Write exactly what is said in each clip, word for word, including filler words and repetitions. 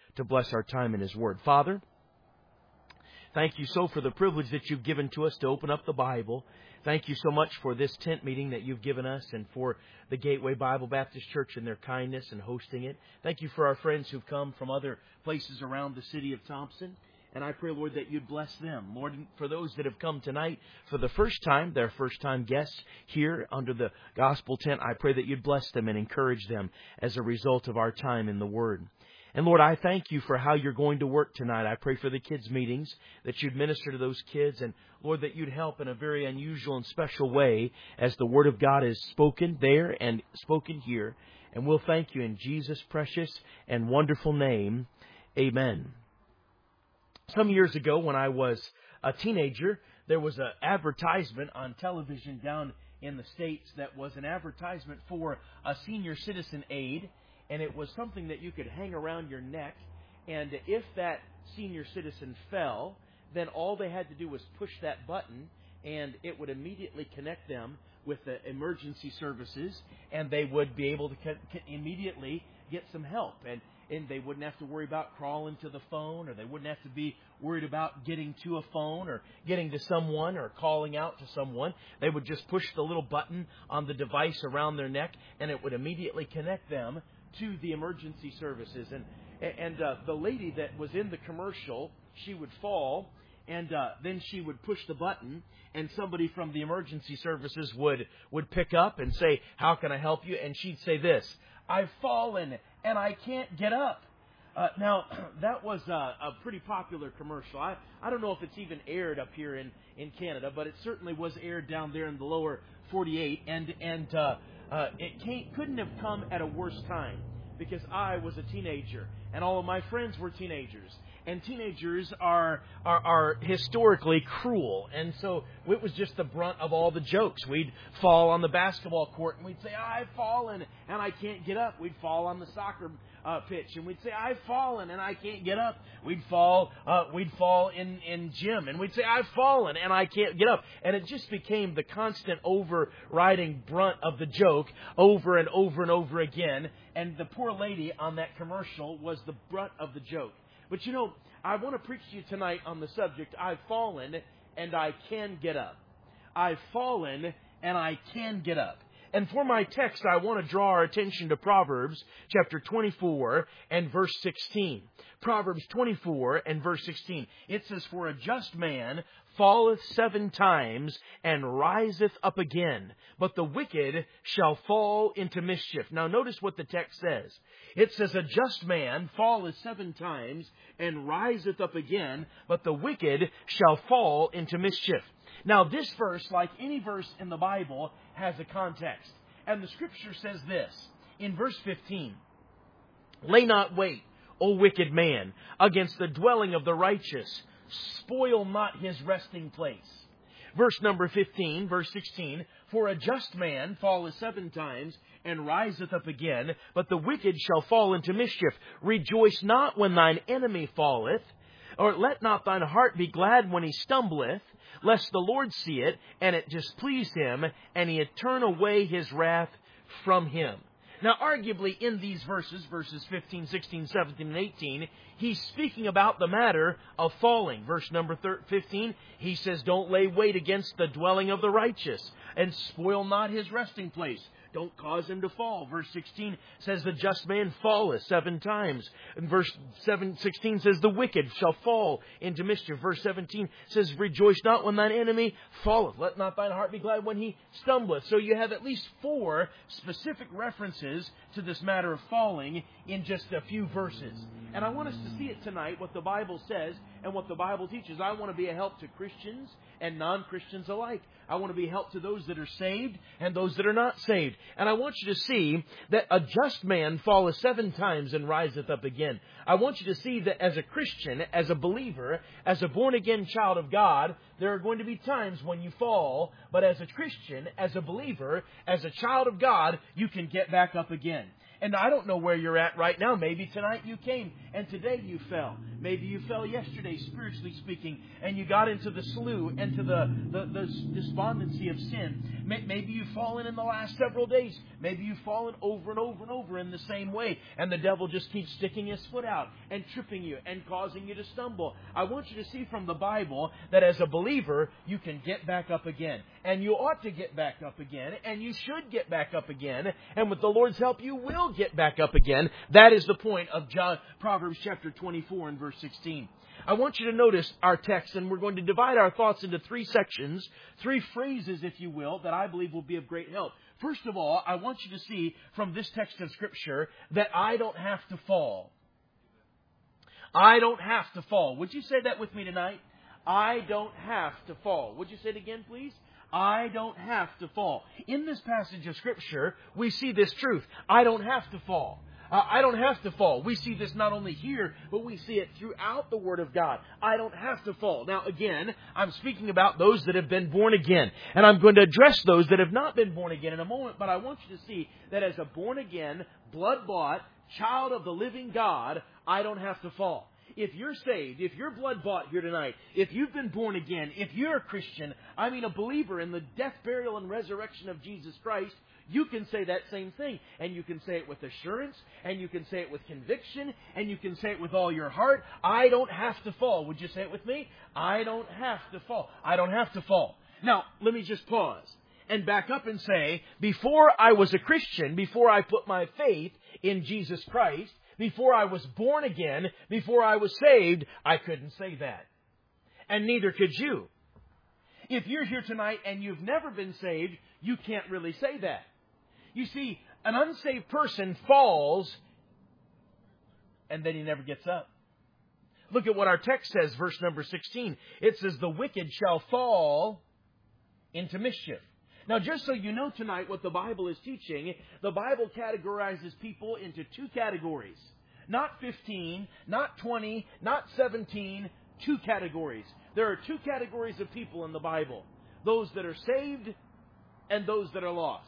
to bless our time in His Word. Father, thank you so for the privilege that you've given to us to open up the Bible. Thank you so much for this tent meeting that you've given us and for the Gateway Bible Baptist Church and their kindness in hosting it. Thank you for our friends who've come from other places around the city of Thompson. And I pray, Lord, that you'd bless them. Lord, for those that have come tonight for the first time, their first time guests here under the gospel tent, I pray that you'd bless them and encourage them as a result of our time in the Word. And Lord, I thank you for how you're going to work tonight. I pray for the kids' meetings, that you'd minister to those kids, and Lord, that you'd help in a very unusual and special way as the Word of God is spoken there and spoken here. And we'll thank you in Jesus' precious and wonderful name. Amen. Some years ago, when I was a teenager, there was an advertisement on television down in the States that was an advertisement for a senior citizen aid. And it was something that you could hang around your neck. And if that senior citizen fell, then all they had to do was push that button, and it would immediately connect them with the emergency services, and they would be able to immediately get some help. And, and they wouldn't have to worry about crawling to the phone, or they wouldn't have to be worried about getting to a phone or getting to someone or calling out to someone. They would just push the little button on the device around their neck, and it would immediately connect them to the emergency services. And and uh, the lady that was in the commercial, she would fall, and uh, then she would push the button, and somebody from the emergency services would, would pick up and say, "How can I help you?" And she'd say this, "I've fallen and I can't get up." Uh, now, that was uh, a pretty popular commercial. I, I don't know if it's even aired up here in, in Canada, but it certainly was aired down there in the lower forty-eight, and and uh, uh, it can't, couldn't have come at a worse time, because I was a teenager, and all of my friends were teenagers. And teenagers are, are are historically cruel. And so it was just the brunt of all the jokes. We'd fall on the basketball court and we'd say, "I've fallen and I can't get up." We'd fall on the soccer uh, pitch and we'd say, "I've fallen and I can't get up." We'd fall uh, we'd fall in, in gym and we'd say, "I've fallen and I can't get up." And it just became the constant overriding brunt of the joke over and over and over again. And the poor lady on that commercial was the brunt of the joke. But you know, I want to preach to you tonight on the subject, "I've fallen and I can get up." I've fallen and I can get up. And for my text, I want to draw our attention to Proverbs chapter twenty-four and verse sixteen. Proverbs twenty-four and verse sixteen. It says, "For a just man falleth seven times and riseth up again, but the wicked shall fall into mischief." Now notice what the text says. It says, "A just man falleth seven times and riseth up again, but the wicked shall fall into mischief." Now this verse, like any verse in the Bible, has a context. And the Scripture says this in verse fifteen, "Lay not wait, O wicked man, against the dwelling of the righteous. Spoil not his resting place." Verse number fifteen, verse sixteen, "For a just man falleth seven times and riseth up again, but the wicked shall fall into mischief. Rejoice not when thine enemy falleth, or let not thine heart be glad when he stumbleth, lest the Lord see it, and it displease him, and he turn away his wrath from him." Now, arguably in these verses, verses fifteen, sixteen, seventeen, and eighteen, he's speaking about the matter of falling. Verse number fifteen, he says, "Don't lay wait against the dwelling of the righteous, and spoil not his resting place." Don't cause him to fall. Verse sixteen says, "The just man falleth seven times." And verse seven, sixteen says, "The wicked shall fall into mischief." Verse seventeen says, "Rejoice not when thine enemy falleth. Let not thine heart be glad when he stumbleth." So you have at least four specific references to this matter of falling in just a few verses. And I want us to see it tonight, what the Bible says and what the Bible teaches. I want to be a help to Christians and non-Christians alike. I want to be a help to those that are saved and those that are not saved. And I want you to see that a just man falleth seven times and riseth up again. I want you to see that as a Christian, as a believer, as a born-again child of God, there are going to be times when you fall. But as a Christian, as a believer, as a child of God, you can get back up again. And I don't know where you're at right now. Maybe tonight you came and today you fell. Maybe you fell yesterday, spiritually speaking, and you got into the slough, into the, the, the despondency of sin. Maybe you've fallen in the last several days. Maybe you've fallen over and over and over in the same way. And the devil just keeps sticking his foot out and tripping you and causing you to stumble. I want you to see from the Bible that as a believer, you can get back up again. And you ought to get back up again. And you should get back up again. And with the Lord's help, you will get back up again. That is the point of John, Proverbs chapter twenty-four and verse sixteen. I want you to notice our text, and we're going to divide our thoughts into three sections, three phrases, if you will, that I believe will be of great help. First of all, I want you to see from this text of Scripture that I don't have to fall. I don't have to fall. Would you say that with me tonight? I don't have to fall. Would you say it again, please? I don't have to fall. In this passage of Scripture, we see this truth. I don't have to fall. Uh, I don't have to fall. We see this not only here, but we see it throughout the Word of God. I don't have to fall. Now, again, I'm speaking about those that have been born again. And I'm going to address those that have not been born again in a moment. But I want you to see that as a born again, blood-bought child of the living God, I don't have to fall. If you're saved, if you're blood-bought here tonight, if you've been born again, if you're a Christian, I mean a believer in the death, burial, and resurrection of Jesus Christ, you can say that same thing. And you can say it with assurance, and you can say it with conviction, and you can say it with all your heart. I don't have to fall. Would you say it with me? I don't have to fall. I don't have to fall. Now, let me just pause and back up and say, before I was a Christian, before I put my faith in Jesus Christ, before I was born again, before I was saved, I couldn't say that. And neither could you. If you're here tonight and you've never been saved, you can't really say that. You see, an unsaved person falls and then he never gets up. Look at what our text says, verse number sixteen. It says, the wicked shall fall into mischief. Now, just so you know tonight what the Bible is teaching, the Bible categorizes people into two categories. Not fifteen, not twenty, not seventeen, two categories. There are two categories of people in the Bible. Those that are saved and those that are lost.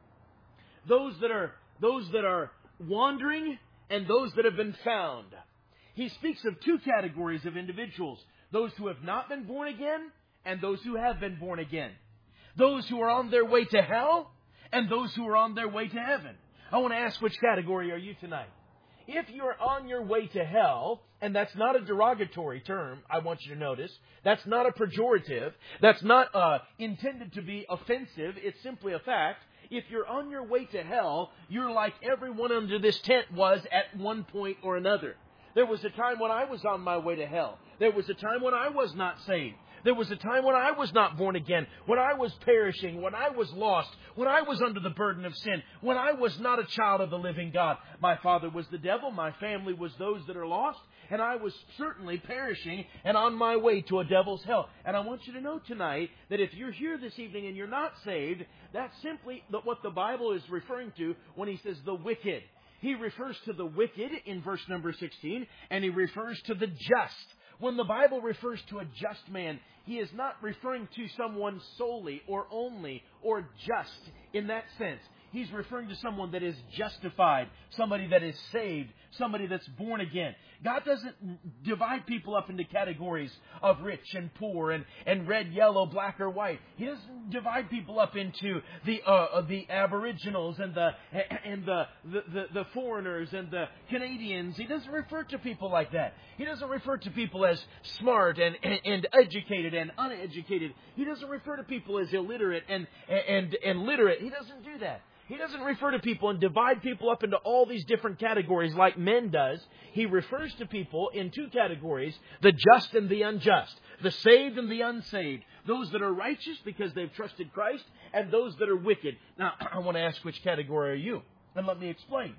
Those that are, those that are wandering and those that have been found. He speaks of two categories of individuals. Those who have not been born again and those who have been born again. Those who are on their way to hell and those who are on their way to heaven. I want to ask, which category are you tonight? If you're on your way to hell, and that's not a derogatory term, I want you to notice. That's not a pejorative. That's not uh, intended to be offensive. It's simply a fact. If you're on your way to hell, you're like everyone under this tent was at one point or another. There was a time when I was on my way to hell. There was a time when I was not saved. There was a time when I was not born again, when I was perishing, when I was lost, when I was under the burden of sin, when I was not a child of the living God. My father was the devil, my family was those that are lost, and I was certainly perishing and on my way to a devil's hell. And I want you to know tonight that if you're here this evening and you're not saved, that's simply what the Bible is referring to when he says the wicked. He refers to the wicked in verse number sixteen, and he refers to the just. When the Bible refers to a just man, he is not referring to someone solely or only or just in that sense. He's referring to someone that is justified, somebody that is saved, somebody that's born again. God doesn't divide people up into categories of rich and poor and, and red, yellow, black, or white. He doesn't divide people up into the uh, the aboriginals and the and the, the, the, the foreigners and the Canadians. He doesn't refer to people like that. He doesn't refer to people as smart and, and, and educated and uneducated. He doesn't refer to people as illiterate and, and, and literate. He doesn't do that. He doesn't refer to people and divide people up into all these different categories like men does. He refers to people in two categories, the just and the unjust, the saved and the unsaved, those that are righteous because they've trusted Christ, and those that are wicked. Now, I want to ask, which category are you? And let me explain.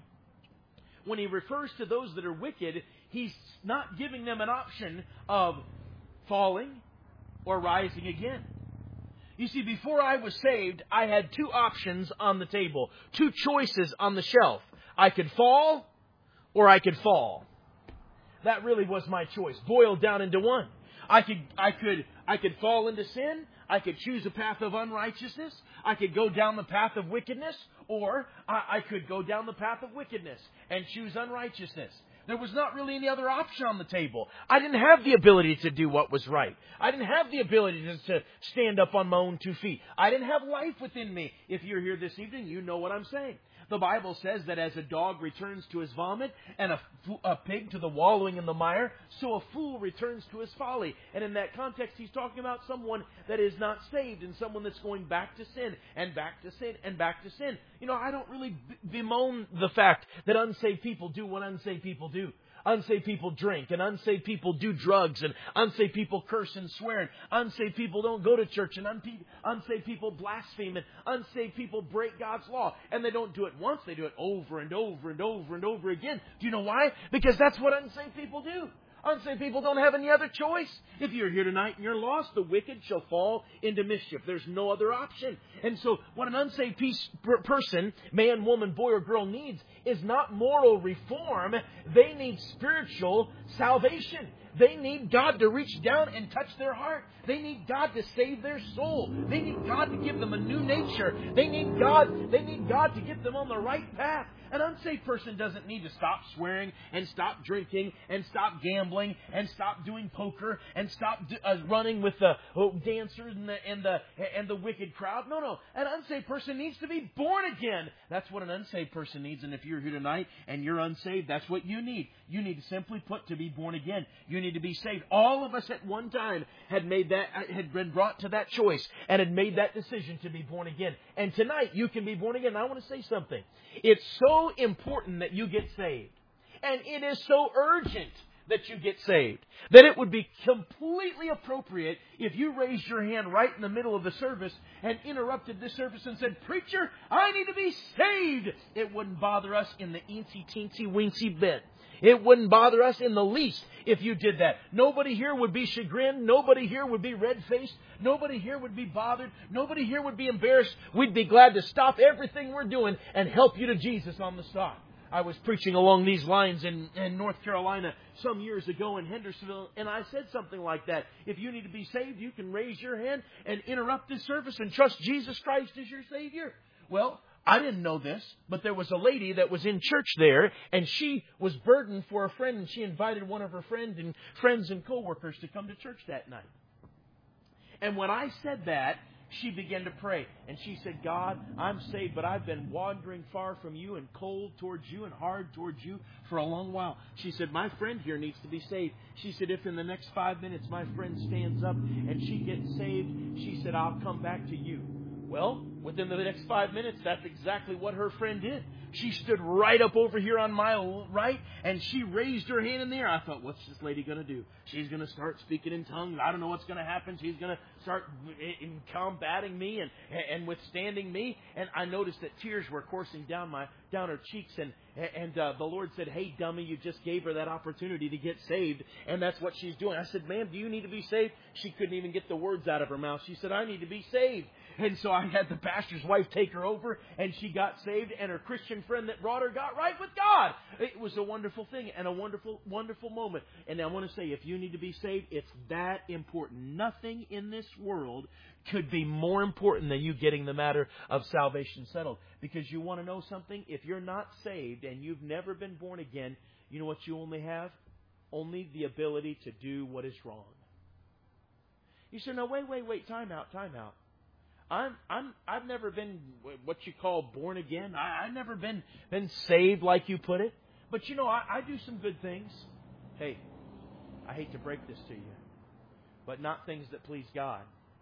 When he refers to those that are wicked, he's not giving them an option of falling or rising again. You see, before I was saved, I had two options on the table, two choices on the shelf. I could fall or I could fall. That really was my choice, boiled down into one. I could, I could, I could fall into sin. I could choose a path of unrighteousness. I could go down the path of wickedness, Or I, I could go down the path of wickedness and choose unrighteousness. There was not really any other option on the table. I didn't have the ability to do what was right. I didn't have the ability to, to stand up on my own two feet. I didn't have life within me. If you're here this evening, you know what I'm saying. The Bible says that as a dog returns to his vomit and a, a pig to the wallowing in the mire, so a fool returns to his folly. And in that context, he's talking about someone that is not saved and someone that's going back to sin and back to sin and back to sin. You know, I don't really bemoan the fact that unsaved people do what unsaved people do. Unsaved people drink, and unsaved people do drugs, and unsaved people curse and swear, and unsaved people don't go to church, and unsaved people blaspheme, and unsaved people break God's law. And they don't do it once, they do it over and over and over and over again. Do you know why? Because that's what unsaved people do. Unsaved people don't have any other choice. If you're here tonight and you're lost, the wicked shall fall into mischief. There's no other option. And so what an unsaved piece, per, person, man, woman, boy, or girl needs is not moral reform. They need spiritual salvation. They need God to reach down and touch their heart. They need God to save their soul. They need God to give them a new nature. They need God, they need God to get them on the right path. An unsaved person doesn't need to stop swearing and stop drinking and stop gambling and stop doing poker and stop uh, running with the oh, dancers and the, and, the, and the wicked crowd. No, no. An unsaved person needs to be born again. That's what an unsaved person needs. And if you're here tonight and you're unsaved, that's what you need. You need to simply put to be born again. You need to be saved. All of us at one time had made that, had been brought to that choice and had made that decision to be born again. And tonight you can be born again. And I want to say something. It's so important that you get saved. And it is so urgent that you get saved that it would be completely appropriate if you raised your hand right in the middle of the service and interrupted this service and said, "Preacher, I need to be saved." It wouldn't bother us in the eensy teensy weensy bit. It wouldn't bother us in the least if you did that. Nobody here would be chagrined. Nobody here would be red-faced. Nobody here would be bothered. Nobody here would be embarrassed. We'd be glad to stop everything we're doing and help you to Jesus on the spot. I was preaching along these lines in, in North Carolina some years ago in Hendersonville, and I said something like that. If you need to be saved, you can raise your hand and interrupt this service and trust Jesus Christ as your Savior. Well, I didn't know this, but there was a lady that was in church there, and she was burdened for a friend, and she invited one of her friends and friends and coworkers to come to church that night. And when I said that, she began to pray. And she said, "God, I'm saved, but I've been wandering far from you and cold towards you and hard towards you for a long while." She said, "My friend here needs to be saved." She said, "If in the next five minutes my friend stands up and she gets saved," she said, "I'll come back to you." Well, within the next five minutes, that's exactly what her friend did. She stood right up over here on my right, and she raised her hand in the air. I thought, what's this lady going to do? She's going to start speaking in tongues. I don't know what's going to happen. She's going to start combating me and, and withstanding me. And I noticed that tears were coursing down my down her cheeks. And, and uh, the Lord said, "Hey, dummy, you just gave her that opportunity to get saved. And that's what she's doing." I said, "Ma'am, do you need to be saved?" She couldn't even get the words out of her mouth. She said, "I need to be saved." And so I had the pastor's wife take her over, and she got saved, and her Christian friend that brought her got right with God. It was a wonderful thing and a wonderful, wonderful moment. And I want to say, if you need to be saved, it's that important. Nothing in this world could be more important than you getting the matter of salvation settled. Because you want to know something? If you're not saved and you've never been born again, you know what you only have? Only the ability to do what is wrong. You say, "No, wait, wait, wait, time out, time out. I'm, I'm, I've never been what you call born again. I, I've never been, been saved like you put it. But you know, I, I do some good things." Hey, I hate to break this to you, but not things that please God.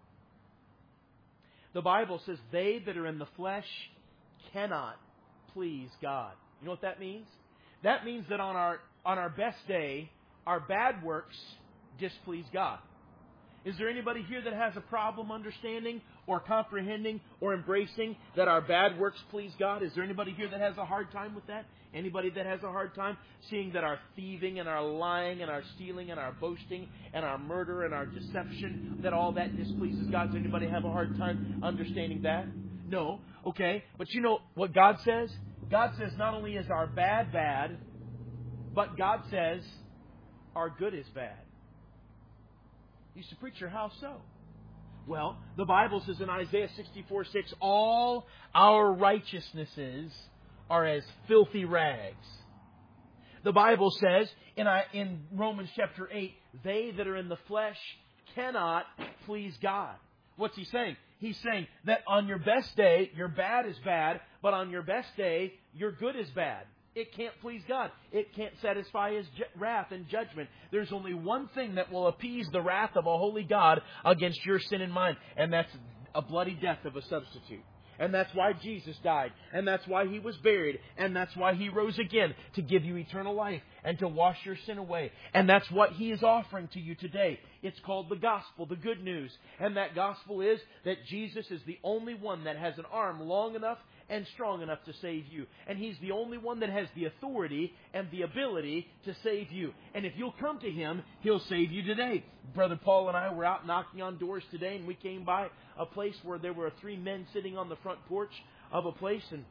The Bible says they that are in the flesh cannot please God. You know what that means? That means that on our, on our best day, our bad works displease God. Is there anybody here that has a problem understanding or comprehending or embracing that our bad works please God? Is there anybody here that has a hard time with that? Anybody that has a hard time seeing that our thieving and our lying and our stealing and our boasting and our murder and our deception, that all that displeases God? Does anybody have a hard time understanding that? No. Okay. But you know what God says? God says not only is our bad bad, but God says our good is bad. You say, "Preacher, how so?" Well, the Bible says in Isaiah sixty-four six, all our righteousnesses are as filthy rags. The Bible says in, in Romans chapter eight, they that are in the flesh cannot please God. What's he saying? He's saying that on your best day, your bad is bad, but on your best day, your good is bad. It can't please God. It can't satisfy His ju- wrath and judgment. There's only one thing that will appease the wrath of a holy God against your sin and mine, and that's a bloody death of a substitute. And that's why Jesus died. And that's why He was buried. And that's why He rose again, to give you eternal life and to wash your sin away. And that's what He is offering to you today. It's called the gospel, the good news. And that gospel is that Jesus is the only one that has an arm long enough and strong enough to save you. And He's the only one that has the authority and the ability to save you. And if you'll come to Him, He'll save you today. Brother Paul and I were out knocking on doors today, and we came by a place where there were three men sitting on the front porch of a place, and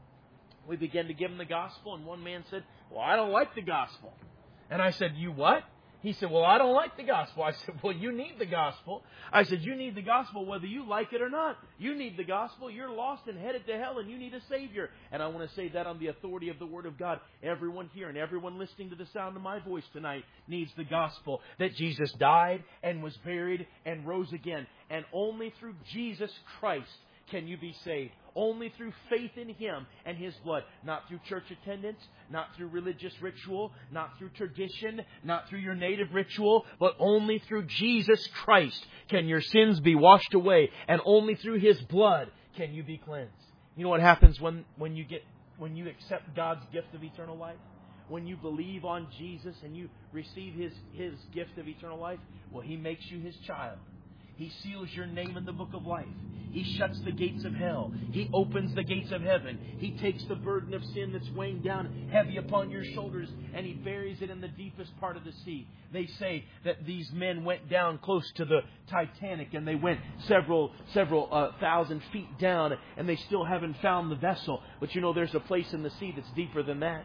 we began to give them the gospel, and one man said, well, I don't like the gospel. And I said, you what? He said, well, I don't like the gospel. I said, well, you need the gospel. I said, you need the gospel whether you like it or not. You need the gospel. You're lost and headed to hell, and you need a Savior. And I want to say that on the authority of the Word of God. Everyone here and everyone listening to the sound of my voice tonight needs the gospel, that Jesus died and was buried and rose again. And only through Jesus Christ can you be saved. Only through faith in Him and His blood. Not through church attendance, not through religious ritual, not through tradition, not through your native ritual, but only through Jesus Christ can your sins be washed away. And only through His blood can you be cleansed. You know what happens when, when you get when you accept God's gift of eternal life? When you believe on Jesus and you receive His, His gift of eternal life, well, He makes you His child. He seals your name in the book of life. He shuts the gates of hell. He opens the gates of heaven. He takes the burden of sin that's weighing down heavy upon your shoulders, and He buries it in the deepest part of the sea. They say that these men went down close to the Titanic, and they went several several uh, thousand feet down, and they still haven't found the vessel. But you know, there's a place in the sea that's deeper than that.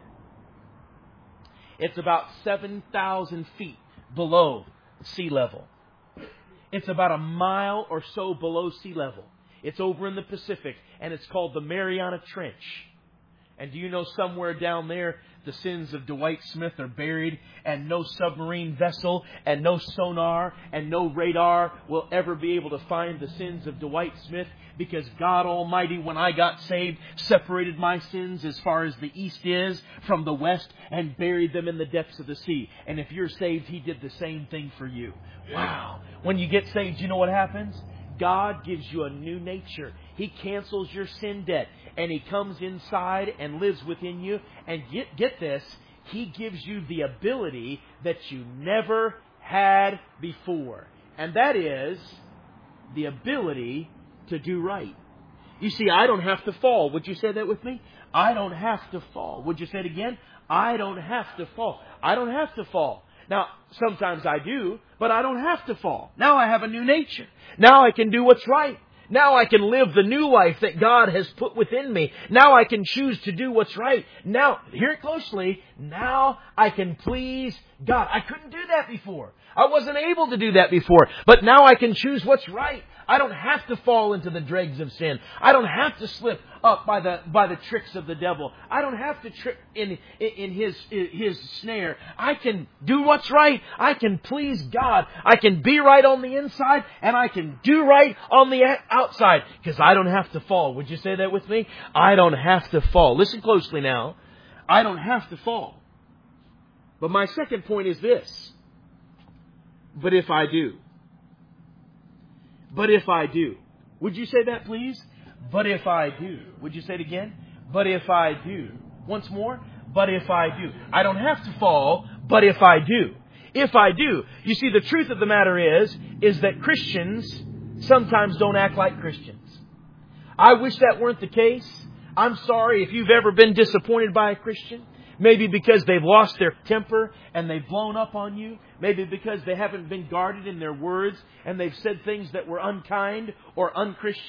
It's about seven thousand feet below sea level. It's about a mile or so below sea level. It's over in the Pacific, and it's called the Mariana Trench. And do you know somewhere down there, the sins of Dwight Smith are buried, and no submarine vessel, and no sonar, and no radar will ever be able to find the sins of Dwight Smith, because God Almighty, when I got saved, separated my sins as far as the east is from the west and buried them in the depths of the sea. And if you're saved, He did the same thing for you. Wow. When you get saved, you know what happens? God gives you a new nature. He cancels your sin debt, and He comes inside and lives within you. And get, get this, He gives you the ability that you never had before. And that is the ability to do right. You see, I don't have to fall. Would you say that with me? I don't have to fall. Would you say it again? I don't have to fall. I don't have to fall. Now, sometimes I do, but I don't have to fall. Now I have a new nature. Now I can do what's right. Now I can live the new life that God has put within me. Now I can choose to do what's right. Now, hear it closely, now I can please God. I couldn't do that before. I wasn't able to do that before. But now I can choose what's right. I don't have to fall into the dregs of sin. I don't have to slip up by the by the tricks of the devil. I don't have to trip in, in, in his his snare. I can do what's right. I can please God. I can be right on the inside, and I can do right on the outside, because I don't have to fall. Would you say that with me? I don't have to fall. Listen closely now. I don't have to fall. But my second point is this. But if I do. But if I do. Would you say that, please? But if I do. Would you say it again? But if I do. Once more. But if I do. I don't have to fall, but if I do. If I do. You see, the truth of the matter is, is that Christians sometimes don't act like Christians. I wish that weren't the case. I'm sorry if you've ever been disappointed by a Christian. Maybe because they've lost their temper and they've blown up on you. Maybe because they haven't been guarded in their words and they've said things that were unkind or unchristian.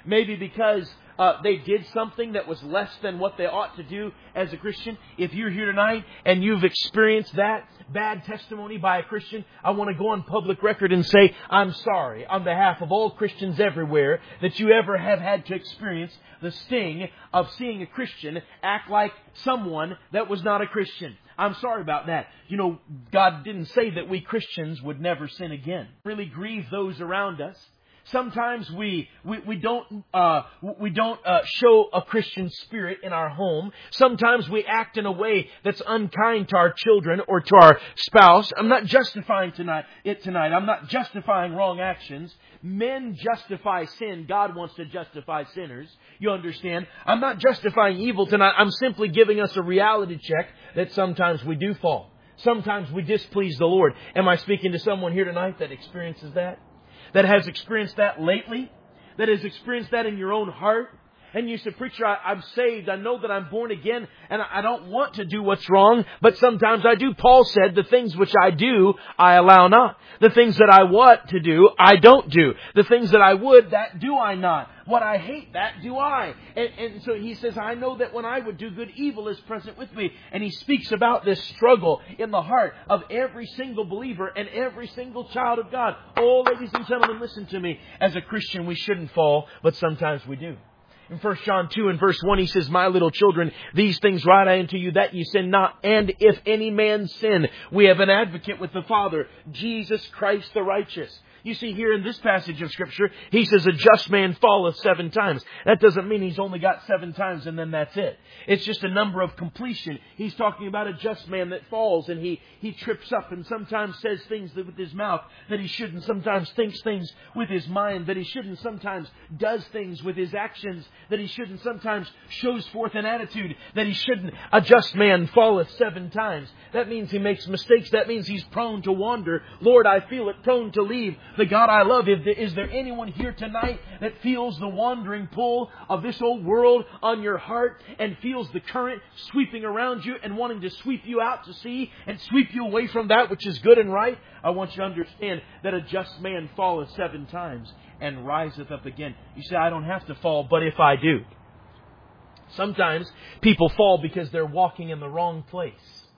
Maybe because uh, they did something that was less than what they ought to do as a Christian. If you're here tonight and you've experienced that bad testimony by a Christian, I want to go on public record and say, I'm sorry on behalf of all Christians everywhere that you ever have had to experience the sting of seeing a Christian act like someone that was not a Christian. I'm sorry about that. You know, God didn't say that we Christians would never sin again. Really grieve those around us. Sometimes we we, we don't uh, we don't uh, show a Christian spirit in our home. Sometimes we act in a way that's unkind to our children or to our spouse. I'm not justifying tonight it tonight. I'm not justifying wrong actions. Men justify sin. God wants to justify sinners. You understand? I'm not justifying evil tonight. I'm simply giving us a reality check that sometimes we do fall. Sometimes we displease the Lord. Am I speaking to someone here tonight that experiences that? That has experienced that lately? That has experienced that in your own heart? And you say, preacher, I, I'm saved. I know that I'm born again and I, I don't want to do what's wrong, but sometimes I do. Paul said, the things which I do, I allow not. The things that I want to do, I don't do. The things that I would, that do I not. What I hate, that do I. And, and so he says, I know that when I would do good, evil is present with me. And he speaks about this struggle in the heart of every single believer and every single child of God. Oh, ladies and gentlemen, listen to me. As a Christian, we shouldn't fall, but sometimes we do. In First John two and verse one, he says, my little children, these things write I unto you that ye sin not. And if any man sin, we have an advocate with the Father, Jesus Christ the righteous. You see here in this passage of Scripture, he says a just man falleth seven times. That doesn't mean he's only got seven times and then that's it. It's just a number of completion. He's talking about a just man that falls and he, he trips up and sometimes says things that with his mouth that he shouldn't. Sometimes thinks things with his mind that he shouldn't. Sometimes does things with his actions that he shouldn't. Sometimes shows forth an attitude that he shouldn't. A just man falleth seven times. That means he makes mistakes. That means he's prone to wander. Lord, I feel it, prone to leave the God I love. Is there anyone here tonight that feels the wandering pull of this old world on your heart and feels the current sweeping around you and wanting to sweep you out to sea and sweep you away from that which is good and right? I want you to understand that a just man falleth seven times and riseth up again. You say, I don't have to fall, but if I do. Sometimes people fall because they're walking in the wrong place.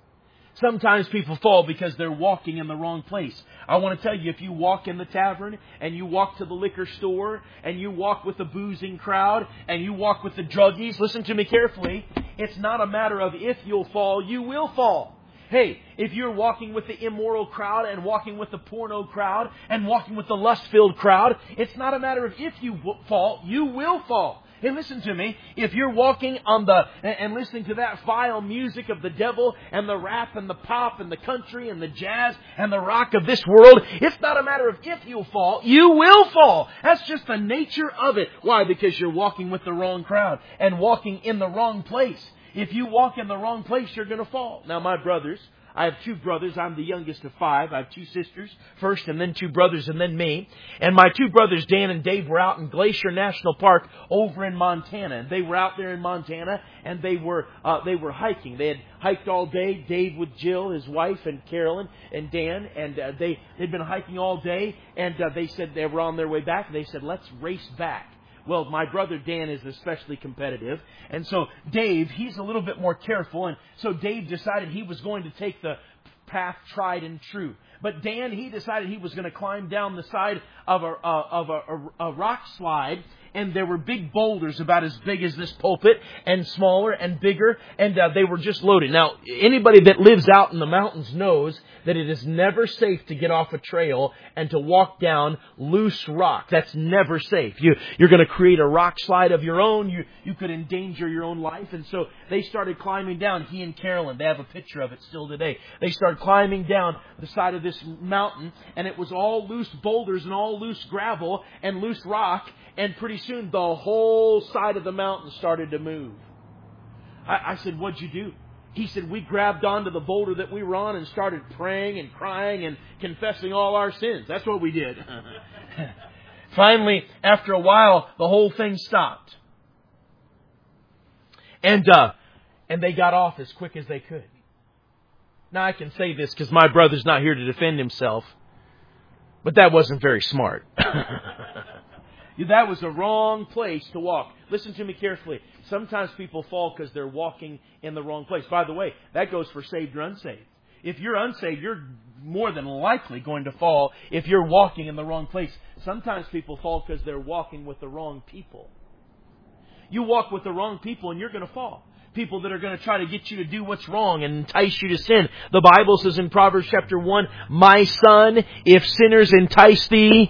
Sometimes people fall because they're walking in the wrong place. I want to tell you, if you walk in the tavern and you walk to the liquor store and you walk with the boozing crowd and you walk with the druggies, listen to me carefully. It's not a matter of if you'll fall, you will fall. Hey, if you're walking with the immoral crowd and walking with the porno crowd and walking with the lust-filled crowd, it's not a matter of if you fall, you will fall. Hey, listen to me. If you're walking on the and listening to that vile music of the devil and the rap and the pop and the country and the jazz and the rock of this world, it's not a matter of if you'll fall, you will fall. That's just the nature of it. Why? Because you're walking with the wrong crowd and walking in the wrong place. If you walk in the wrong place, you're going to fall. Now, my brothers, I have two brothers. I'm the youngest of five. I have two sisters first and then two brothers and then me. And my two brothers, Dan and Dave, were out in Glacier National Park over in Montana. And they were out there in Montana and they were uh, they were hiking. They had hiked all day. Dave with Jill, his wife, and Carolyn and Dan. And uh, they, they'd been hiking all day. And uh, they said they were on their way back. And they said, let's race back. Well, my brother Dan is especially competitive. And so Dave, he's a little bit more careful. And so Dave decided he was going to take the path tried and true. But Dan, he decided he was going to climb down the side of a, uh, of a, a, a rock slide. And there were big boulders about as big as this pulpit and smaller and bigger. And uh, they were just loaded. Now, anybody that lives out in the mountains knows that it is never safe to get off a trail and to walk down loose rock. That's never safe. You, you're going to create a rock slide of your own. You, you could endanger your own life. And so they started climbing down. He and Carolyn, they have a picture of it still today. They started climbing down the side of this mountain. And it was all loose boulders and all loose gravel and loose rock. And pretty soon the whole side of the mountain started to move. I, I said, what'd you do? He said, we grabbed onto the boulder that we were on and started praying and crying and confessing all our sins. That's what we did. Finally, after a while, the whole thing stopped. And uh, and they got off as quick as they could. Now, I can say this because my brother's not here to defend himself. But that wasn't very smart. That was the wrong place to walk. Listen to me carefully. Sometimes people fall because they're walking in the wrong place. By the way, that goes for saved or unsaved. If you're unsaved, you're more than likely going to fall if you're walking in the wrong place. Sometimes people fall because they're walking with the wrong people. You walk with the wrong people and you're going to fall. People that are going to try to get you to do what's wrong and entice you to sin. The Bible says in Proverbs chapter one, "My son, if sinners entice thee,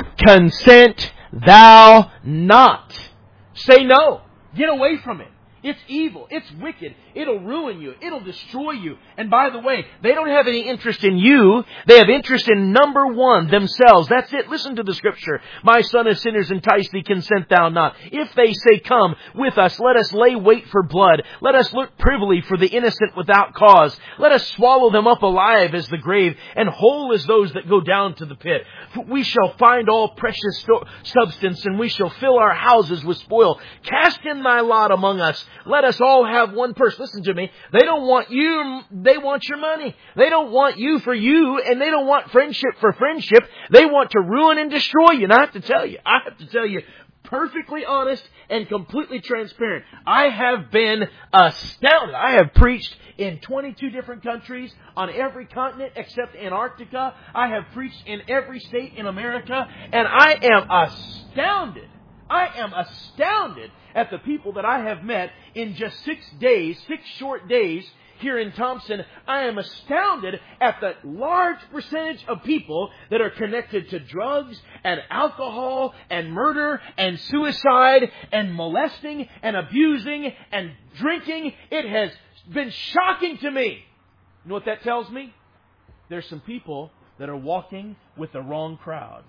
consent thou not." Say no. Get away from it. It's evil. It's wicked. It'll ruin you. It'll destroy you. And by the way, they don't have any interest in you. They have interest in number one, themselves. That's it. Listen to the Scripture. "My son, if sinners entice thee, consent thou not. If they say, come with us, let us lay wait for blood. Let us look privily for the innocent without cause. Let us swallow them up alive as the grave, and whole as those that go down to the pit. For we shall find all precious substance, and we shall fill our houses with spoil. Cast in thy lot among us. Let us all have one purse." Listen to me. They don't want you. They want your money. They don't want you for you, and they don't want friendship for friendship. They want to ruin and destroy you. And I have to tell you, I have to tell you, perfectly honest and completely transparent, I have been astounded. I have preached in twenty-two different countries on every continent except Antarctica. I have preached in every state in America, and I am astounded. I am astounded at the people that I have met in just six days, six short days here in Thompson. I am astounded at the large percentage of people that are connected to drugs and alcohol and murder and suicide and molesting and abusing and drinking. It has been shocking to me. You know what that tells me? There's some people that are walking with the wrong crowd.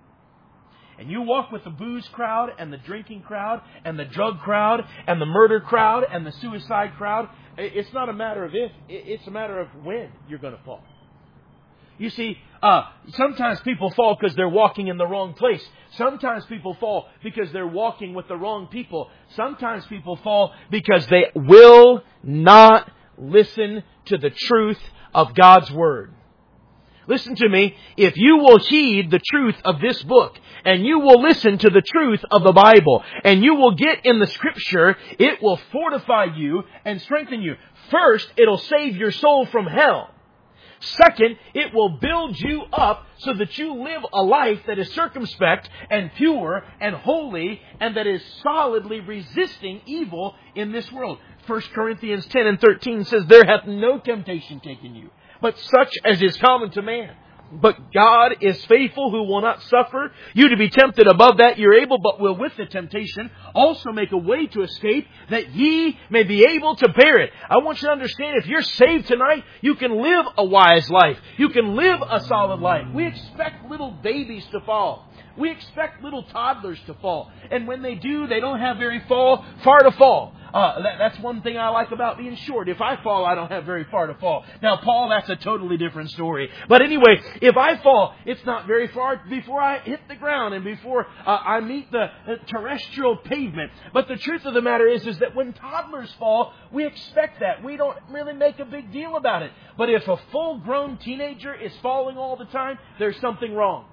And you walk with the booze crowd and the drinking crowd and the drug crowd and the murder crowd and the suicide crowd. It's not a matter of if, it's a matter of when you're going to fall. You see, uh, sometimes people fall because they're walking in the wrong place. Sometimes people fall because they're walking with the wrong people. Sometimes people fall because they will not listen to the truth of God's Word. Listen to me. If you will heed the truth of this book, and you will listen to the truth of the Bible, and you will get in the Scripture, it will fortify you and strengthen you. First, it'll save your soul from hell. Second, it will build you up so that you live a life that is circumspect and pure and holy, and that is solidly resisting evil in this world. First Corinthians ten and thirteen says, "There hath no temptation taken you, but such as is common to man. But God is faithful, who will not suffer you to be tempted above that you're able, but will with the temptation also make a way to escape, that ye may be able to bear it." I want you to understand, if you're saved tonight, you can live a wise life. You can live a solid life. We expect little babies to fall. We expect little toddlers to fall. And when they do, they don't have very fall, far to fall. Uh, that, that's one thing I like about being short. If I fall, I don't have very far to fall. Now, Paul, that's a totally different story. But anyway, if I fall, it's not very far before I hit the ground and before uh, I meet the uh, terrestrial pavement. But the truth of the matter is, is that when toddlers fall, we expect that. We don't really make a big deal about it. But if a full-grown teenager is falling all the time, there's something wrong.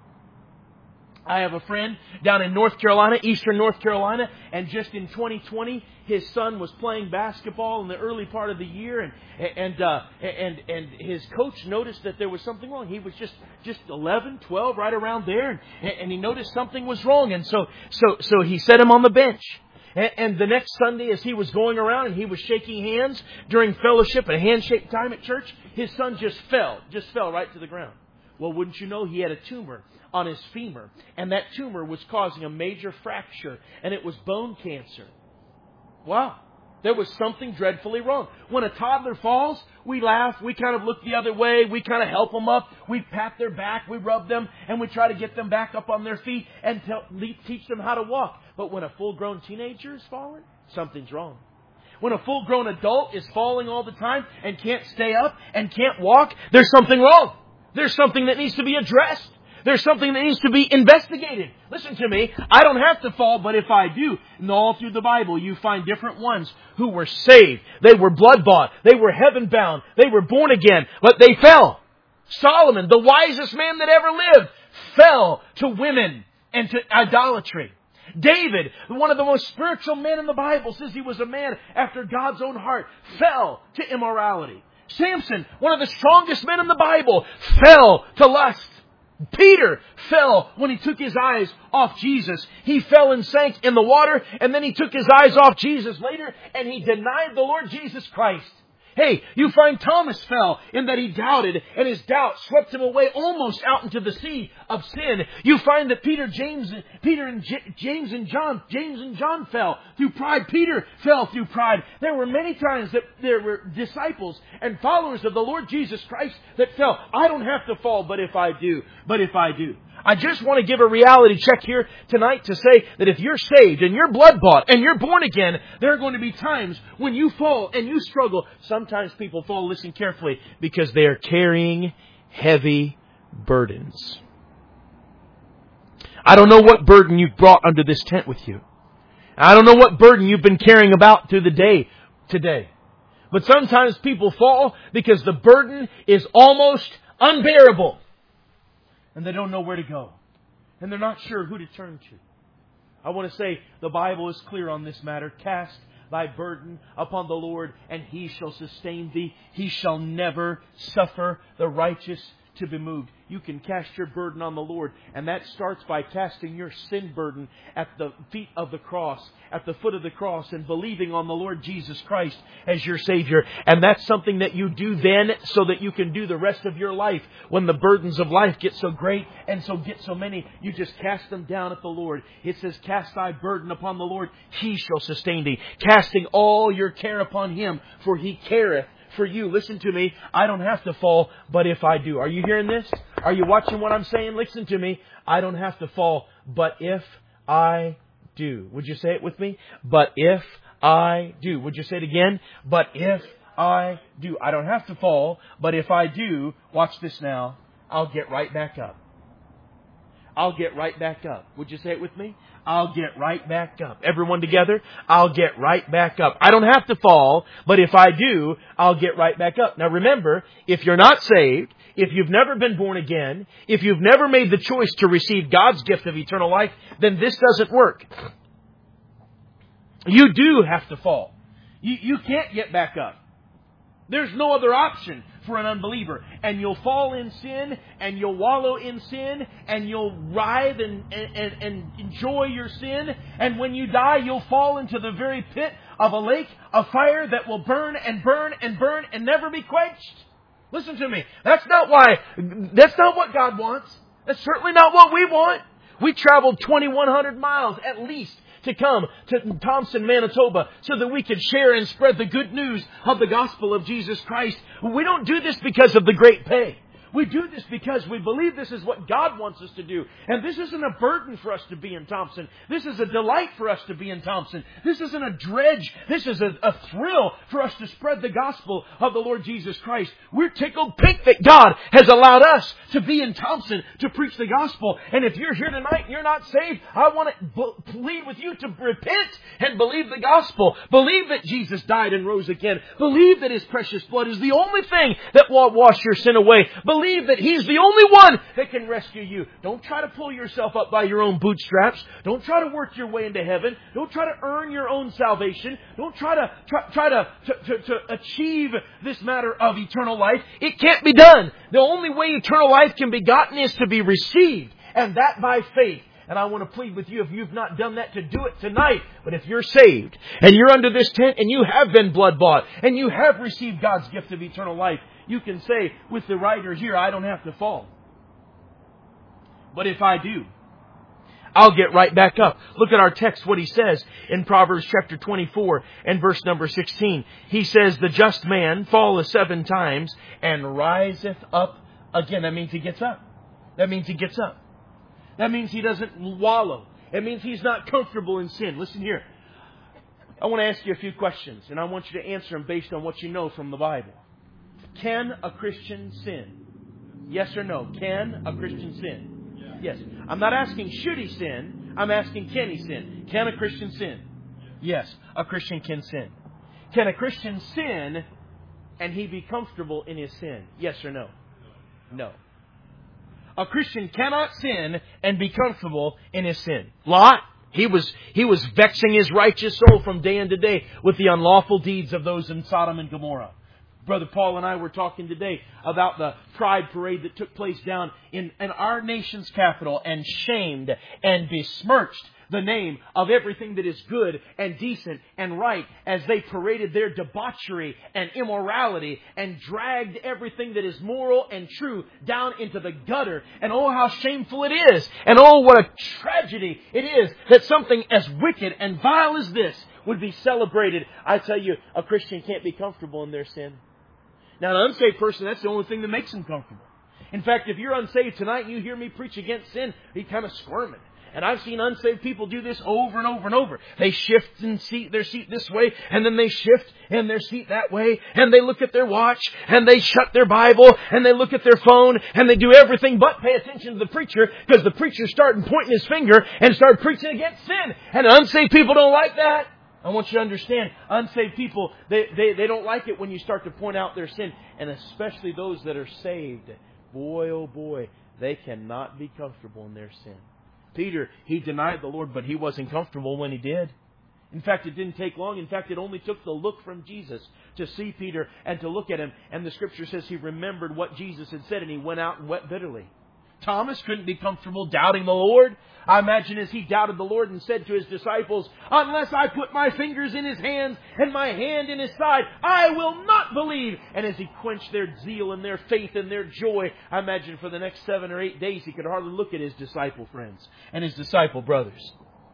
I have a friend down in North Carolina, eastern North Carolina, and just in twenty twenty, his son was playing basketball in the early part of the year, and and uh, and and his coach noticed that there was something wrong. He was just just eleven, twelve, right around there, and, and he noticed something was wrong, and so so so he set him on the bench. And the next Sunday, as he was going around and he was shaking hands during fellowship and handshake time at church, his son just fell, just fell right to the ground. Well, wouldn't you know, he had a tumor on his femur, and that tumor was causing a major fracture, and it was bone cancer. Wow. There was something dreadfully wrong. When a toddler falls, we laugh, we kind of look the other way, we kind of help them up, we pat their back, we rub them, and we try to get them back up on their feet and tell, teach them how to walk. But when a full-grown teenager is falling, something's wrong. When a full-grown adult is falling all the time and can't stay up and can't walk, there's something wrong. There's something that needs to be addressed. There's something that needs to be investigated. Listen to me. I don't have to fall, but if I do, and all through the Bible, you find different ones who were saved. They were blood-bought. They were heaven-bound. They were born again, but they fell. Solomon, the wisest man that ever lived, fell to women and to idolatry. David, one of the most spiritual men in the Bible, says he was a man after God's own heart, fell to immorality. Samson, one of the strongest men in the Bible, fell to lust. Peter fell when he took his eyes off Jesus. He fell and sank in the water, and then he took his eyes off Jesus later, and he denied the Lord Jesus Christ. Hey, you find Thomas fell in that he doubted, and his doubt swept him away almost out into the sea of sin. You find that Peter, James, Peter and J- James and John, James and John fell through pride. Peter fell through pride. There were many times that there were disciples and followers of the Lord Jesus Christ that fell. I don't have to fall, but if I do, but if I do. I just want to give a reality check here tonight to say that if you're saved and you're blood bought and you're born again, there are going to be times when you fall and you struggle. Sometimes people fall, listen carefully, because they are carrying heavy burdens. I don't know what burden you've brought under this tent with you. I don't know what burden you've been carrying about through the day today. But sometimes people fall because the burden is almost unbearable. And they don't know where to go. And they're not sure who to turn to. I want to say the Bible is clear on this matter. Cast thy burden upon the Lord, and He shall sustain thee. He shall never suffer the righteous to be moved. You can cast your burden on the Lord. And that starts by casting your sin burden at the feet of the cross, at the foot of the cross, and believing on the Lord Jesus Christ as your Savior. And that's something that you do then so that you can do the rest of your life. When the burdens of life get so great and so get so many, you just cast them down at the Lord. It says, cast thy burden upon the Lord, He shall sustain thee. Casting all your care upon Him, for He careth for you. Listen to me. I don't have to fall, but if I do. Are you hearing this? Are you watching what I'm saying? Listen to me. I don't have to fall, but if I do. Would you say it with me? But if I do. Would you say it again? But if I do. I don't have to fall, but if I do, watch this now, I'll get right back up. I'll get right back up. Would you say it with me? I'll get right back up. Everyone together, I'll get right back up. I don't have to fall, but if I do, I'll get right back up. Now remember, if you're not saved, if you've never been born again, if you've never made the choice to receive God's gift of eternal life, then this doesn't work. You do have to fall. You, you can't get back up. There's no other option for an unbeliever. And you'll fall in sin, and you'll wallow in sin, and you'll writhe and, and, and enjoy your sin. And when you die, you'll fall into the very pit of a lake of fire that will burn and burn and burn and never be quenched. Listen to me. That's not why, that's not what God wants. That's certainly not what we want. We traveled twenty-one hundred miles at least to come to Thompson, Manitoba, so that we could share and spread the good news of the gospel of Jesus Christ. We don't do this because of the great pay. We do this because we believe this is what God wants us to do. And this isn't a burden for us to be in Thompson. This is a delight for us to be in Thompson. This isn't a dredge. This is a, a thrill for us to spread the gospel of the Lord Jesus Christ. We're tickled pink that God has allowed us to be in Thompson to preach the gospel. And if you're here tonight and you're not saved, I want to b- plead with you to repent and believe the gospel. Believe that Jesus died and rose again. Believe that His precious blood is the only thing that will wash your sin away. Believe Believe that He's the only one that can rescue you. Don't try to pull yourself up by your own bootstraps. Don't try to work your way into heaven. Don't try to earn your own salvation. Don't try to try, try to, to, to, to achieve this matter of eternal life. It can't be done. The only way eternal life can be gotten is to be received, and that by faith. And I want to plead with you, if you've not done that, to do it tonight. But if you're saved and you're under this tent and you have been blood bought and you have received God's gift of eternal life, you can say with the writer here, I don't have to fall. But if I do, I'll get right back up. Look at our text, what he says in Proverbs chapter twenty-four and verse number sixteen. He says, the just man falleth seven times and riseth up again. That means he gets up. That means he gets up. That means he doesn't wallow. It means he's not comfortable in sin. Listen here. I want to ask you a few questions, and I want you to answer them based on what you know from the Bible. Can a Christian sin? Yes or no? Can a Christian sin? Yes. I'm not asking should he sin. I'm asking can he sin? Can a Christian sin? Yes. A Christian can sin. Can a Christian sin and he be comfortable in his sin? Yes or no? No. A Christian cannot sin and be comfortable in his sin. Lot, He was, he was vexing his righteous soul from day unto day with the unlawful deeds of those in Sodom and Gomorrah. Brother Paul and I were talking today about the pride parade that took place down in, in our nation's capital and shamed and besmirched the name of everything that is good and decent and right as they paraded their debauchery and immorality and dragged everything that is moral and true down into the gutter. And oh, how shameful it is. And oh, what a tragedy it is that something as wicked and vile as this would be celebrated. I tell you, a Christian can't be comfortable in their sin. Now, an unsaved person, that's the only thing that makes them comfortable. In fact, if you're unsaved tonight and you hear me preach against sin, you're kind of squirming. And I've seen unsaved people do this over and over and over. They shift and seat their seat this way, and then they shift in their seat that way, and they look at their watch, and they shut their Bible, and they look at their phone, and they do everything but pay attention to the preacher, because the preacher's starting pointing his finger and start preaching against sin. And unsaved people don't like that. I want you to understand, unsaved people, they, they, they don't like it when you start to point out their sin. And especially those that are saved. Boy, oh boy, they cannot be comfortable in their sin. Peter, he denied the Lord, but he wasn't comfortable when he did. In fact, it didn't take long. In fact, it only took the look from Jesus to see Peter and to look at him. And the Scripture says he remembered what Jesus had said, and he went out and wept bitterly. Thomas couldn't be comfortable doubting the Lord. I imagine as he doubted the Lord and said to his disciples, unless I put my fingers in his hands and my hand in his side, I will not believe. And as he quenched their zeal and their faith and their joy, I imagine for the next seven or eight days he could hardly look at his disciple friends and his disciple brothers.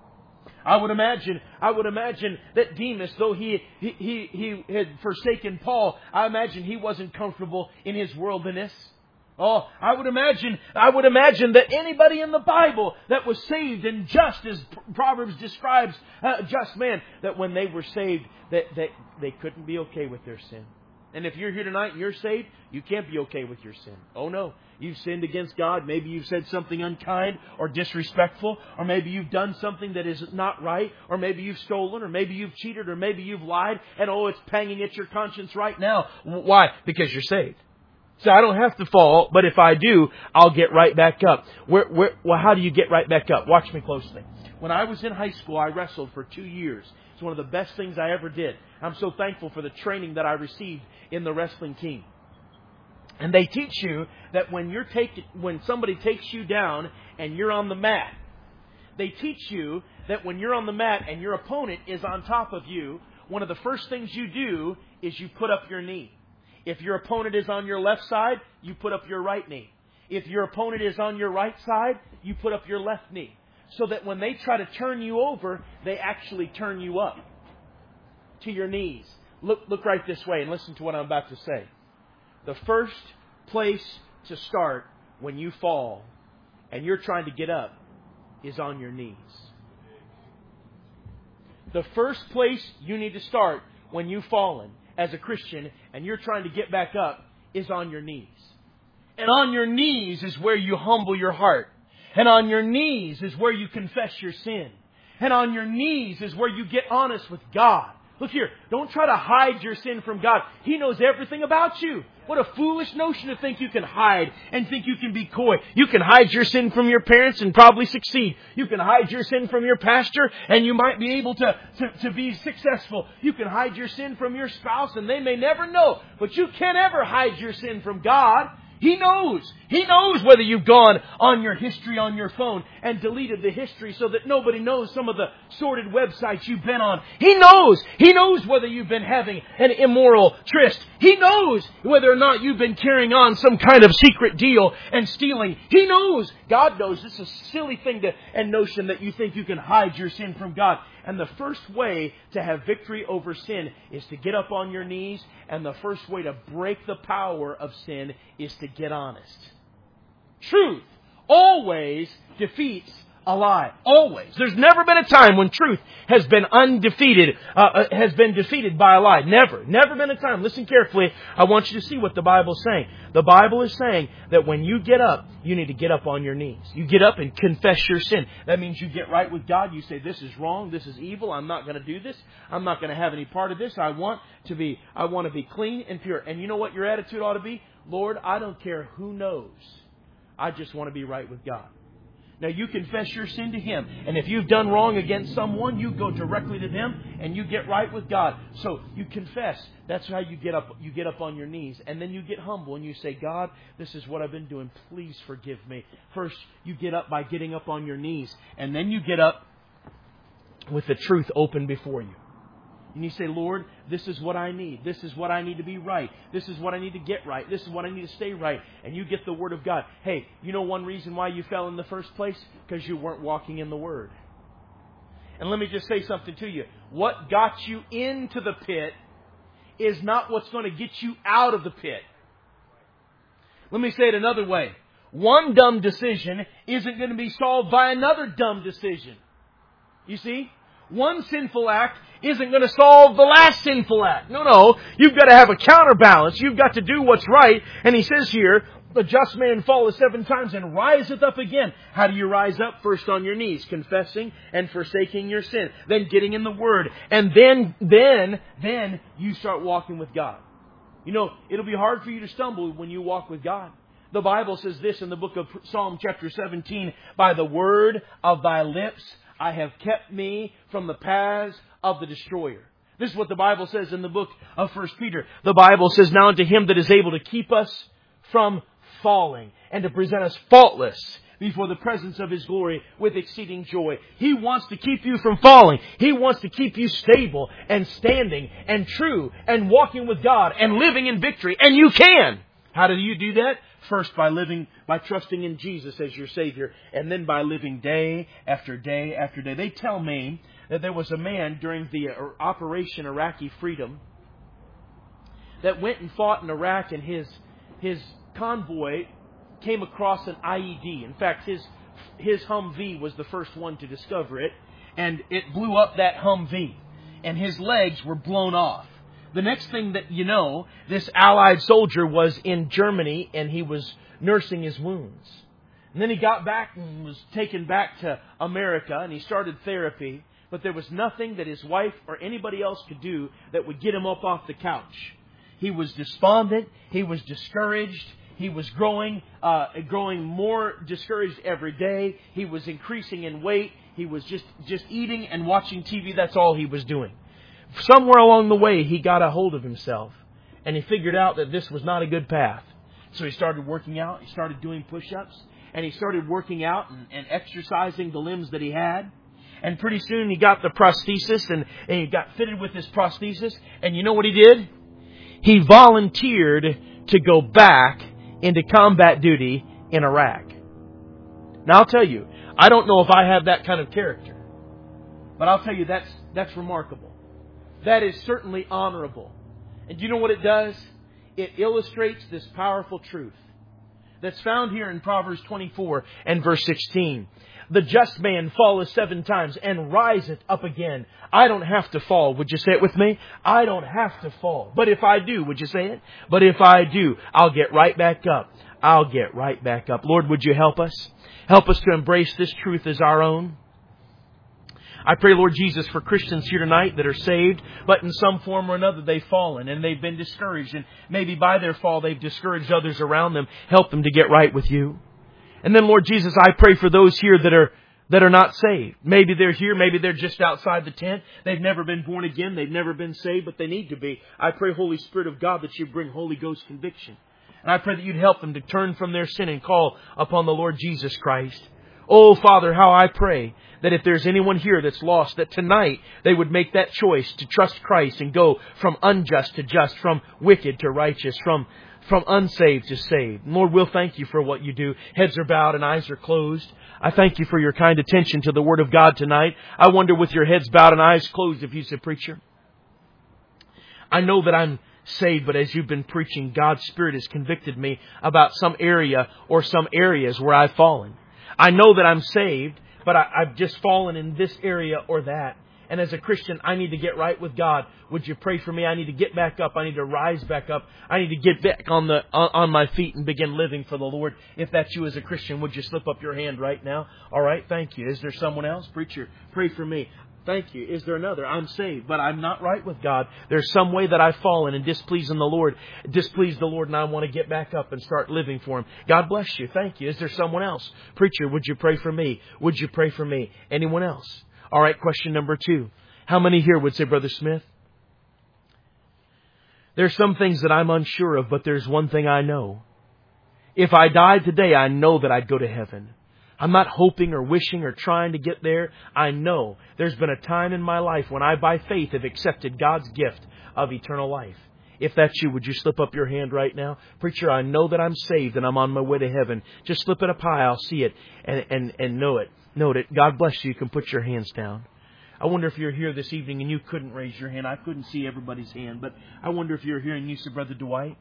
I would imagine, I would imagine that Demas, though he, he, he, he had forsaken Paul, I imagine he wasn't comfortable in his worldliness. Oh, I would imagine, I would imagine that anybody in the Bible that was saved and just, as Proverbs describes a just man, that when they were saved, that, that they couldn't be okay with their sin. And if you're here tonight and you're saved, you can't be okay with your sin. Oh no, you've sinned against God. Maybe you've said something unkind or disrespectful, or maybe you've done something that is not right, or maybe you've stolen, or maybe you've cheated, or maybe you've lied, and oh, it's panging at your conscience right now. Why? Because you're saved. So I don't have to fall, but if I do, I'll get right back up. Where, where, well, how do you get right back up? Watch me closely. When I was in high school, I wrestled for two years. It's one of the best things I ever did. I'm so thankful for the training that I received in the wrestling team. And they teach you that when you're take, when somebody takes you down and you're on the mat, they teach you that when you're on the mat and your opponent is on top of you, one of the first things you do is you put up your knee. If your opponent is on your left side, you put up your right knee. If your opponent is on your right side, you put up your left knee. So that when they try to turn you over, they actually turn you up to your knees. Look, look right this way and listen to what I'm about to say. The first place to start when you fall and you're trying to get up is on your knees. The first place you need to start when you've fallen as a Christian and you're trying to get back up is on your knees. And on your knees is where you humble your heart. And on your knees is where you confess your sin. And on your knees is where you get honest with God. Look here, don't try to hide your sin from God. He knows everything about you. What a foolish notion to think you can hide and think you can be coy. You can hide your sin from your parents and probably succeed. You can hide your sin from your pastor and you might be able to, to, to be successful. You can hide your sin from your spouse and they may never know. But you can't ever hide your sin from God. He knows. He knows whether you've gone on your history on your phone and deleted the history so that nobody knows some of the sordid websites you've been on. He knows. He knows whether you've been having an immoral tryst. He knows whether or not you've been carrying on some kind of secret deal and stealing. He knows. God knows. This is a silly thing to, and notion that you think you can hide your sin from God. And the first way to have victory over sin is to get up on your knees. And the first way to break the power of sin is to get honest. Truth always defeats a lie. Always. There's never been a time when truth has been undefeated, uh, has been defeated by a lie. Never. Never been a time. Listen carefully. I want you to see what the Bible is saying. The Bible is saying that when you get up, you need to get up on your knees. You get up and confess your sin. That means you get right with God. You say, this is wrong. This is evil. I'm not going to do this. I'm not going to have any part of this. I want to be, I want to be clean and pure. And you know what your attitude ought to be? Lord, I don't care who knows. I just want to be right with God. Now you confess your sin to Him. And if you've done wrong against someone, you go directly to them and you get right with God. So you confess. That's how you get up you get up on your knees. And then you get humble and you say, God, this is what I've been doing. Please forgive me. First, you get up by getting up on your knees. And then you get up with the truth open before you. And you say, Lord, this is what I need. This is what I need to be right. This is what I need to get right. This is what I need to stay right. And you get the Word of God. Hey, you know one reason why you fell in the first place? Because you weren't walking in the Word. And let me just say something to you. What got you into the pit is not what's going to get you out of the pit. Let me say it another way. One dumb decision isn't going to be solved by another dumb decision. You see? One sinful act isn't going to solve the last sinful act. No, no. You've got to have a counterbalance. You've got to do what's right. And He says here, the just man falleth seven times and riseth up again. How do you rise up? First on your knees, confessing and forsaking your sin. Then getting in the Word. And then, then, then you start walking with God. You know, it'll be hard for you to stumble when you walk with God. The Bible says this in the book of Psalm chapter seventeen, by the word of thy lips I have kept me from the paths of the destroyer. This is what the Bible says in the book of First Peter. The Bible says, now unto Him that is able to keep us from falling and to present us faultless before the presence of His glory with exceeding joy. He wants to keep you from falling. He wants to keep you stable and standing and true and walking with God and living in victory. And you can. How do you do that? First, by living, by trusting in Jesus as your Savior, and then by living day after day after day. They tell me that there was a man during the Operation Iraqi Freedom that went and fought in Iraq, and his his convoy came across an I E D. In fact, his his Humvee was the first one to discover it, and it blew up that Humvee, and his legs were blown off. The next thing that you know, this Allied soldier was in Germany and he was nursing his wounds. And then he got back and was taken back to America and he started therapy. But there was nothing that his wife or anybody else could do that would get him up off the couch. He was despondent. He was discouraged. He was growing, uh, growing more discouraged every day. He was increasing in weight. He was just, just eating and watching T V. That's all he was doing. Somewhere along the way, he got a hold of himself and he figured out that this was not a good path. So he started working out. He started doing push-ups and he started working out and, and exercising the limbs that he had. And pretty soon he got the prosthesis and, and he got fitted with his prosthesis. And you know what he did? He volunteered to go back into combat duty in Iraq. Now I'll tell you, I don't know if I have that kind of character. But I'll tell you, that's that's remarkable. That is certainly honorable. And do you know what it does? It illustrates this powerful truth that's found here in Proverbs twenty-four and verse sixteen. The just man falleth seven times and riseth up again. I don't have to fall. Would you say it with me? I don't have to fall. But if I do, would you say it? But if I do, I'll get right back up. I'll get right back up. Lord, would you help us? Help us to embrace this truth as our own. I pray, Lord Jesus, for Christians here tonight that are saved, but in some form or another they've fallen and they've been discouraged. And maybe by their fall they've discouraged others around them. Help them to get right with you. And then, Lord Jesus, I pray for those here that are that are not saved. Maybe they're here. Maybe they're just outside the tent. They've never been born again. They've never been saved, but they need to be. I pray, Holy Spirit of God, that you bring Holy Ghost conviction. And I pray that you'd help them to turn from their sin and call upon the Lord Jesus Christ. Oh, Father, how I pray that if there's anyone here that's lost, that tonight they would make that choice to trust Christ and go from unjust to just, from wicked to righteous, from, from unsaved to saved. Lord, we'll thank you for what you do. Heads are bowed and eyes are closed. I thank you for your kind attention to the Word of God tonight. I wonder, with your heads bowed and eyes closed, if you said, preacher, I know that I'm saved, but as you've been preaching, God's Spirit has convicted me about some area or some areas where I've fallen. I know that I'm saved, but I, I've just fallen in this area or that. And as a Christian, I need to get right with God. Would you pray for me? I need to get back up. I need to rise back up. I need to get back on the on, on my feet and begin living for the Lord. If that's you as a Christian, would you slip up your hand right now? All right, thank you. Is there someone else? Preacher, pray for me. Thank you. Is there another? I'm saved, but I'm not right with God. There's some way that I've fallen and displeasing the Lord, displeased the Lord, and I want to get back up and start living for Him. God bless you. Thank you. Is there someone else? Preacher, would you pray for me? Would you pray for me? Anyone else? All right, question number two. How many here would say, Brother Smith? There's some things that I'm unsure of, but there's one thing I know. If I died today, I know that I'd go to heaven. I'm not hoping or wishing or trying to get there. I know there's been a time in my life when I, by faith, have accepted God's gift of eternal life. If that's you, would you slip up your hand right now? Preacher, I know that I'm saved and I'm on my way to heaven. Just slip it up high. I'll see it and, and, and know it. Note it. God bless you. You can put your hands down. I wonder if you're here this evening and you couldn't raise your hand. I couldn't see everybody's hand, but I wonder if you're here and you said, Brother Dwight,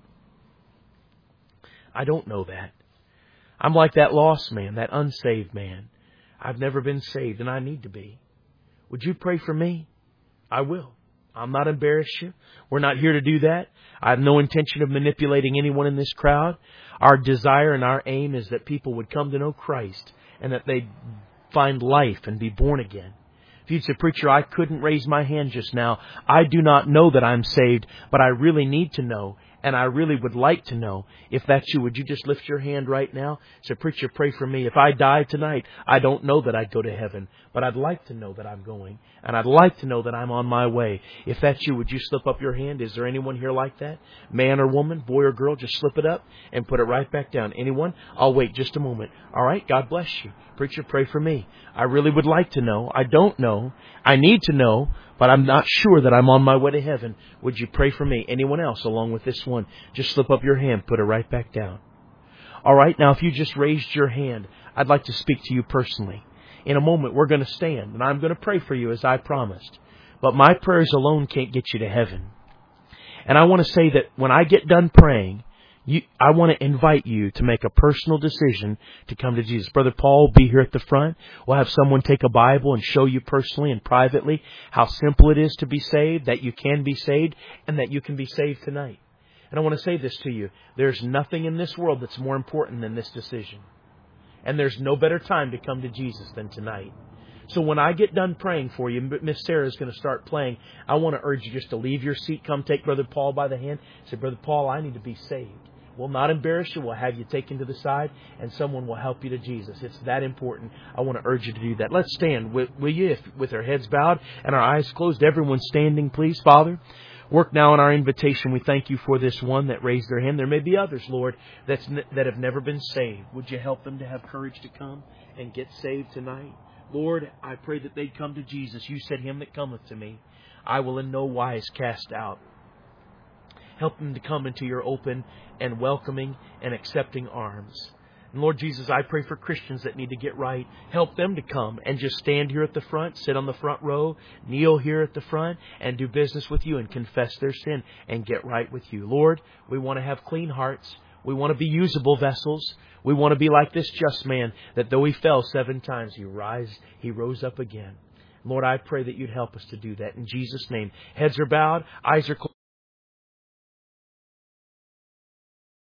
I don't know that. I'm like that lost man, that unsaved man. I've never been saved and I need to be. Would you pray for me? I will. I'm not embarrassed you. We're not here to do that. I have no intention of manipulating anyone in this crowd. Our desire and our aim is that people would come to know Christ and that they'd find life and be born again. If you'd say, Preacher, I couldn't raise my hand just now. I do not know that I'm saved, but I really need to know. And I really would like to know. If that's you, would you just lift your hand right now? Say, Preacher, pray for me. If I die tonight, I don't know that I'd go to heaven, but I'd like to know that I'm going. And I'd like to know that I'm on my way. If that's you, would you slip up your hand? Is there anyone here like that? Man or woman, boy or girl, just slip it up and put it right back down. Anyone? I'll wait just a moment. All right, God bless you. Preacher, pray for me. I really would like to know. I don't know. I need to know, but I'm not sure that I'm on my way to heaven. Would you pray for me? Anyone else along with this one? Just slip up your hand, put it right back down. All right, now if you just raised your hand, I'd like to speak to you personally. In a moment, we're going to stand, and I'm going to pray for you as I promised. But my prayers alone can't get you to heaven. And I want to say that when I get done praying, You, I want to invite you to make a personal decision to come to Jesus. Brother Paul will be here at the front. We'll have someone take a Bible and show you personally and privately how simple it is to be saved, that you can be saved, and that you can be saved tonight. And I want to say this to you. There's nothing in this world that's more important than this decision. And there's no better time to come to Jesus than tonight. So when I get done praying for you, Miss Sarah is going to start playing. I want to urge you just to leave your seat. Come take Brother Paul by the hand. Say, Brother Paul, I need to be saved. We'll not embarrass you. We'll have you taken to the side, and someone will help you to Jesus. It's that important. I want to urge you to do that. Let's stand, will, will you, if, with our heads bowed and our eyes closed. Everyone standing, please. Father, work now on our invitation. We thank you for this one that raised their hand. There may be others, Lord, that's, that have never been saved. Would you help them to have courage to come and get saved tonight? Lord, I pray that they'd come to Jesus. You said, Him that cometh to me, I will in no wise cast out. Help them to come into your open and welcoming and accepting arms. And Lord Jesus, I pray for Christians that need to get right. Help them to come and just stand here at the front, sit on the front row, kneel here at the front, and do business with you and confess their sin and get right with you. Lord, we want to have clean hearts. We want to be usable vessels. We want to be like this just man, that though he fell seven times, he rise, he rose up again. Lord, I pray that you'd help us to do that. In Jesus' name, heads are bowed, eyes are closed.